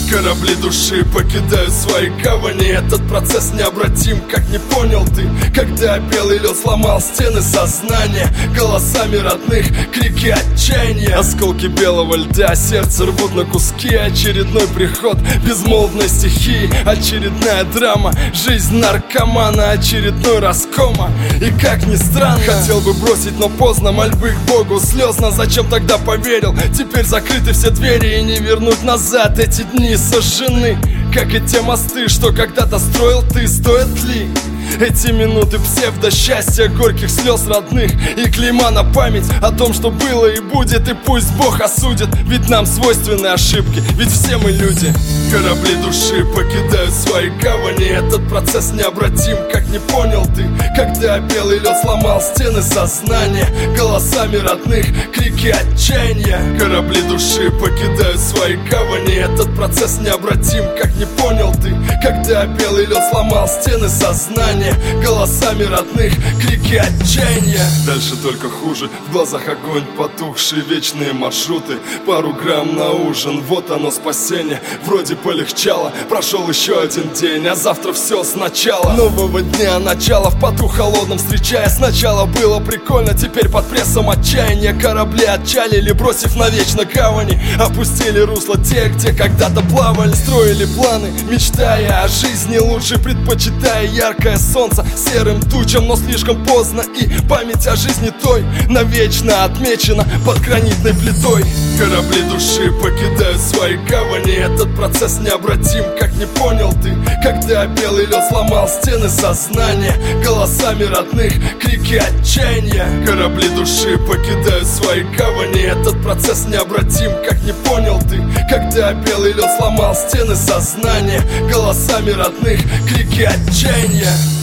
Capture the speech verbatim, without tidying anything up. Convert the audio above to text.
Корабли души покидают свои гавани. Этот процесс необратим, как не понял ты, когда белый лед сломал стены сознания. Голосами родных крики отчаяния. Осколки белого льда сердце рвут на куски. Очередной приход безмолвной стихии. Очередная драма, жизнь наркомана. Очередной раскома. И как ни странно, хотел бы бросить, но поздно. Мольбы к Богу слезно, зачем тогда поверил? Теперь закрыты все двери и не вернуть назад. Эти дни сожжены, как и те мосты, что когда-то строил ты. Стоят ли эти минуты псевдо-счастья, горьких слез родных и клейма на память о том, что было и будет? И пусть Бог осудит, ведь нам свойственны ошибки, ведь все мы люди. Корабли души покидают свои гавани. Этот процесс необратим, как не понял ты, когда белый лед сломал стены сознания. Голосами родных крики отчаяния. Корабли души покидают свои гавани. Этот процесс необратим, как не понял ты, когда белый лед сломал стены сознания. Голосами родных крики отчаяния. Дальше только хуже, в глазах огонь потухший. Вечные маршруты, пару грамм на ужин. Вот оно спасение, вроде полегчало. Прошел еще один день, а завтра все сначала. Нового дня, начало в поту холодном встречая. Сначала было прикольно, теперь под прессом отчаяния. Корабли отчалили, бросив навечно гавани. Опустили русло те, где когда-то плавали. Строили планы, мечтая о жизни лучше, предпочитая яркое солнце серым тучам. Но слишком поздно, и память о жизни той навечно отмечена под гранитной плитой. Корабли души покидают свои гавани. Этот процесс необратим, как не понял ты, когда белый лед сломал стены сознания. Голосами родных крики отчаяния. Корабли души покидают свои гавани. Этот процесс необратим, как не понял ты, когда белый лед сломал стены сознания. Голосами родных крики отчаяния.